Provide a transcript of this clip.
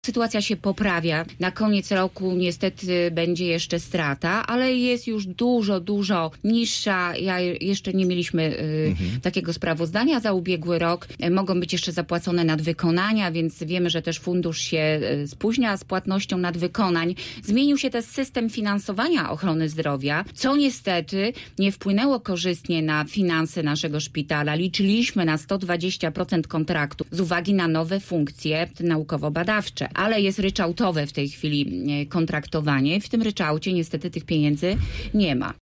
Sytuacja się poprawia. Na koniec roku niestety będzie jeszcze strata, ale jest już dużo niższa. Jeszcze nie mieliśmy takiego sprawozdania za ubiegły rok. Mogą być jeszcze zapłacone nadwykonania, więc wiemy, że też fundusz się spóźnia z płatnością nadwykonań. Zmienił się też system finansowania ochrony zdrowia, co niestety nie wpłynęło korzystnie na finanse naszego szpitala. Liczyliśmy na 120% kontraktu z uwagi na nowe funkcje naukowo-badawcze. Ale jest ryczałtowe w tej chwili kontraktowanie. W tym ryczałcie niestety tych pieniędzy nie ma.